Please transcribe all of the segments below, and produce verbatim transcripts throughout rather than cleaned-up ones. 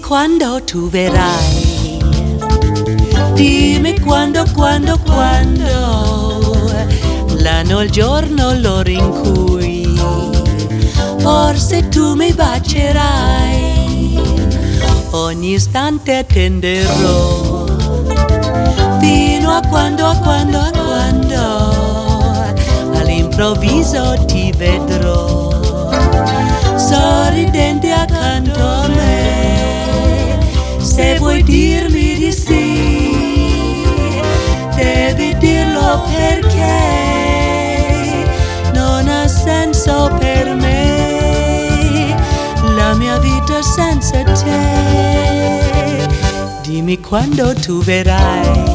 quando tu verrai, dimmi quando, quando, quando, l'anno, il giorno, l'ora in cui forse tu mi bacerai. Ogni istante attenderò, fino a quando, a quando, a quando, all'improvviso ti vedrò, sorridente accanto a me. Se vuoi dirmi di sì, devi dirlo perché non ha senso per me la mia vita senza te. Dimmi quando tu verrai,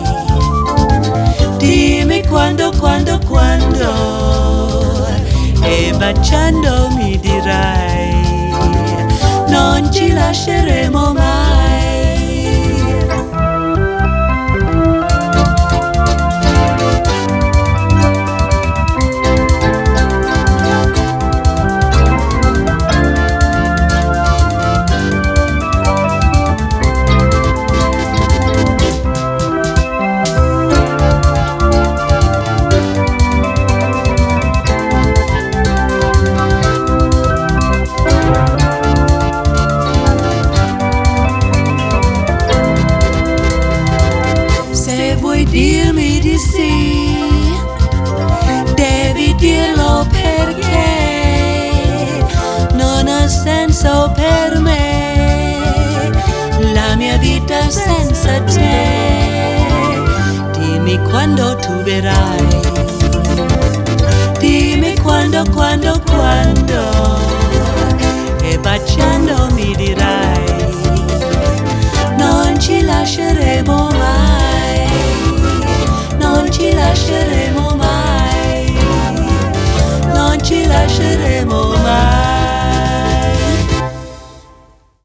dimmi quando, quando, quando, e baciando mi dirai non ci lasceremo mai. Dirmi di sì, devi dirlo perché non ha senso per me la mia vita senza te. Dimmi quando tu verrai, dimmi quando, quando, quando, e baciando mi dirai non ci lasceremo mai, non ci lasceremo mai, non ci lasceremo mai.